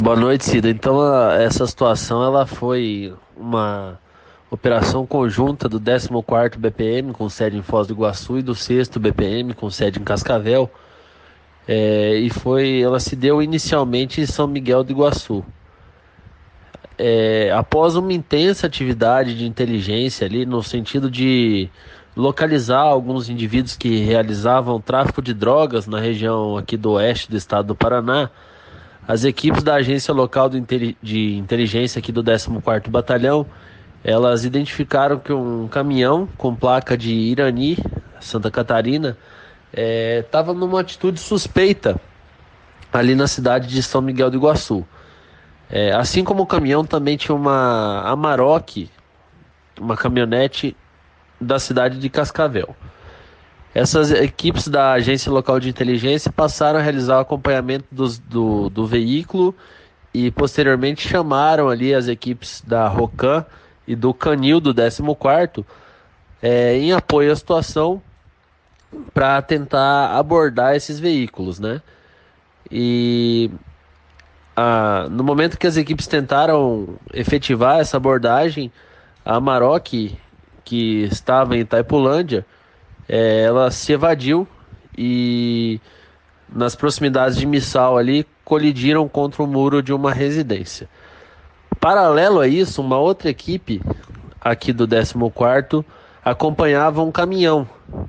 Boa noite, Cida. Então, essa situação ela foi uma operação conjunta do 14º BPM, com sede em Foz do Iguaçu, e do 6º BPM, com sede em Cascavel. Ela se deu inicialmente em São Miguel do Iguaçu. Após uma intensa atividade de inteligência ali, no sentido de localizar alguns indivíduos que realizavam tráfico de drogas na região aqui do oeste do estado do Paraná, as equipes da agência local de inteligência aqui do 14º Batalhão, elas identificaram que um caminhão com placa de Irani, Santa Catarina, estava numa atitude suspeita ali na cidade de São Miguel do Iguaçu. Assim como o caminhão também tinha uma Amarok, uma caminhonete da cidade de Cascavel. Essas equipes da agência local de inteligência passaram a realizar o acompanhamento do veículo e posteriormente chamaram ali as equipes da Rocan e do Canil do 14º em apoio à situação para tentar abordar esses veículos, né? E no momento que as equipes tentaram efetivar essa abordagem, a Amarok, que estava em Itaipulândia, ela se evadiu e nas proximidades de Missal ali colidiram contra o muro de uma residência. Paralelo a isso, uma outra equipe aqui do 14º acompanhava um caminhão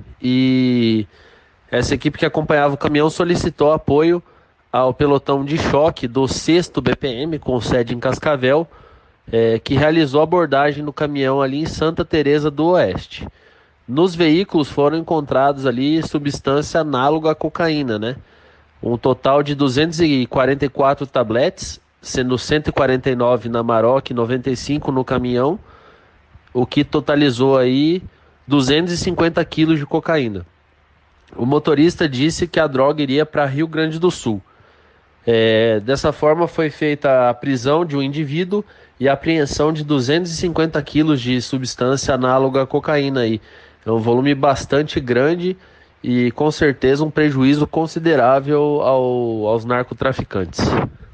e essa equipe que acompanhava o caminhão solicitou apoio ao pelotão de choque do 6º BPM, com sede em Cascavel, que realizou abordagem no caminhão ali em Santa Teresa do Oeste. Nos veículos foram encontrados ali substância análoga à cocaína, né? Um total de 244 tabletes, sendo 149 na Amarok e 95 no caminhão, o que totalizou aí 250 quilos de cocaína. O motorista disse que a droga iria para Rio Grande do Sul. Dessa forma foi feita a prisão de um indivíduo e a apreensão de 250 quilos de substância análoga à cocaína aí. É um volume bastante grande e com certeza um prejuízo considerável aos narcotraficantes.